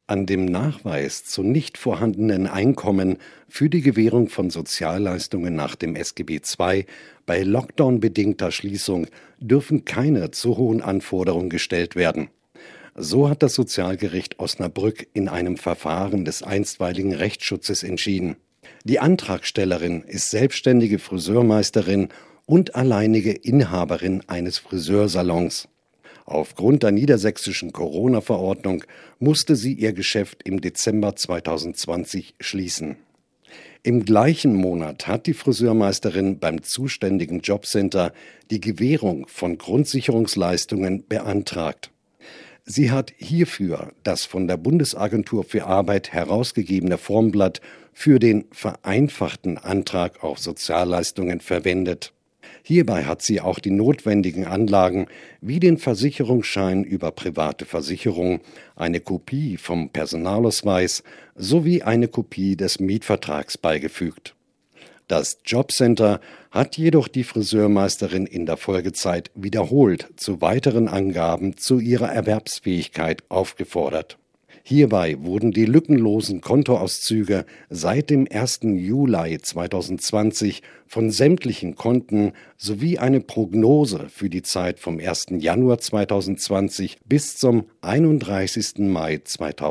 An dem Nachweis zu nicht vorhandenen Einkommen für die Gewährung von Sozialleistungen nach dem SGB II bei Lockdown-bedingter Schließung dürfen keine zu hohen Anforderungen gestellt werden. So hat das Sozialgericht Osnabrück in einem Verfahren des einstweiligen Rechtsschutzes entschieden. Die Antragstellerin ist selbstständige Friseurmeisterin und alleinige Inhaberin eines Friseursalons. Aufgrund der niedersächsischen Corona-Verordnung musste sie ihr Geschäft im Dezember 2020 schließen. Im gleichen Monat hat die Friseurmeisterin beim zuständigen Jobcenter die Gewährung von Grundsicherungsleistungen beantragt. Sie hat hierfür das von der Bundesagentur für Arbeit herausgegebene Formblatt für den vereinfachten Antrag auf Sozialleistungen verwendet. Hierbei hat sie auch die notwendigen Anlagen wie den Versicherungsschein über private Versicherung, eine Kopie vom Personalausweis sowie eine Kopie des Mietvertrags beigefügt. Das Jobcenter hat jedoch die Friseurmeisterin in der Folgezeit wiederholt zu weiteren Angaben zu ihrer Erwerbsfähigkeit aufgefordert. Hierbei wurden die lückenlosen Kontoauszüge seit dem 1. Juli 2020 von sämtlichen Konten sowie eine Prognose für die Zeit vom 1. Januar 2020 bis zum 31. Mai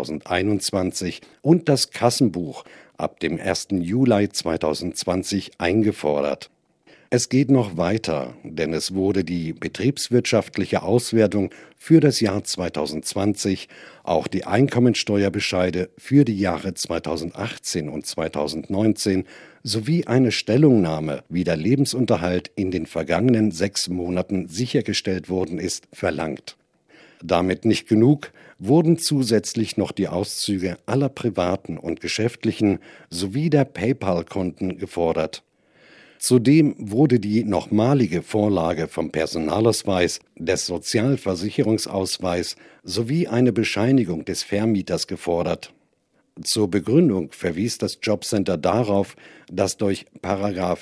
2021 und das Kassenbuch ab dem 1. Juli 2020 eingefordert. Es geht noch weiter, denn es wurde die betriebswirtschaftliche Auswertung für das Jahr 2020, auch die Einkommensteuerbescheide für die Jahre 2018 und 2019 sowie eine Stellungnahme, wie der Lebensunterhalt in den vergangenen 6 Monaten sichergestellt worden ist, verlangt. Damit nicht genug, wurden zusätzlich noch die Auszüge aller privaten und geschäftlichen sowie der PayPal-Konten gefordert. Zudem wurde die nochmalige Vorlage vom Personalausweis, des Sozialversicherungsausweis sowie eine Bescheinigung des Vermieters gefordert. Zur Begründung verwies das Jobcenter darauf, dass durch §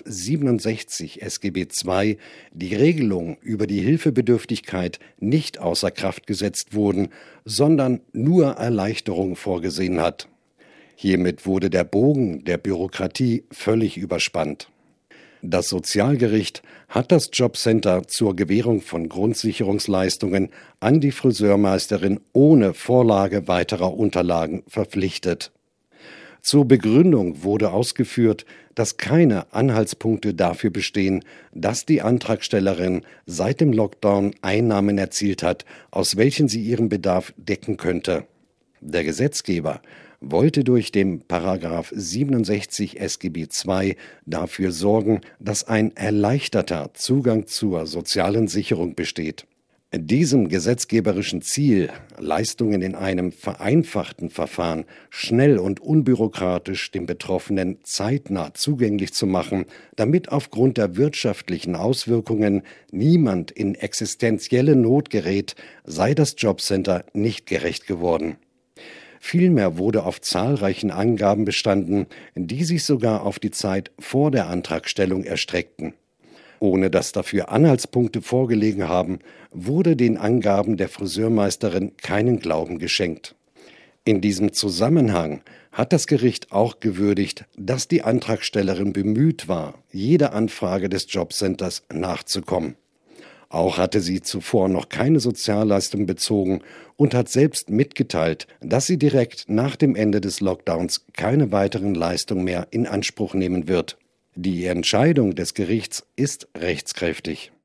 67 SGB II die Regelungen über die Hilfebedürftigkeit nicht außer Kraft gesetzt wurden, sondern nur Erleichterungen vorgesehen hat. Hiermit wurde der Bogen der Bürokratie völlig überspannt. Das Sozialgericht hat das Jobcenter zur Gewährung von Grundsicherungsleistungen an die Friseurmeisterin ohne Vorlage weiterer Unterlagen verpflichtet. Zur Begründung wurde ausgeführt, dass keine Anhaltspunkte dafür bestehen, dass die Antragstellerin seit dem Lockdown Einnahmen erzielt hat, aus welchen sie ihren Bedarf decken könnte. Der Gesetzgeber wollte durch den § 67 SGB II dafür sorgen, dass ein erleichterter Zugang zur sozialen Sicherung besteht. Diesem gesetzgeberischen Ziel, Leistungen in einem vereinfachten Verfahren schnell und unbürokratisch dem Betroffenen zeitnah zugänglich zu machen, damit aufgrund der wirtschaftlichen Auswirkungen niemand in existenzielle Not gerät, sei das Jobcenter nicht gerecht geworden. Vielmehr wurde auf zahlreichen Angaben bestanden, die sich sogar auf die Zeit vor der Antragstellung erstreckten. Ohne dass dafür Anhaltspunkte vorgelegen haben, wurde den Angaben der Friseurmeisterin keinen Glauben geschenkt. In diesem Zusammenhang hat das Gericht auch gewürdigt, dass die Antragstellerin bemüht war, jeder Anfrage des Jobcenters nachzukommen. Auch hatte sie zuvor noch keine Sozialleistung bezogen und hat selbst mitgeteilt, dass sie direkt nach dem Ende des Lockdowns keine weiteren Leistungen mehr in Anspruch nehmen wird. Die Entscheidung des Gerichts ist rechtskräftig.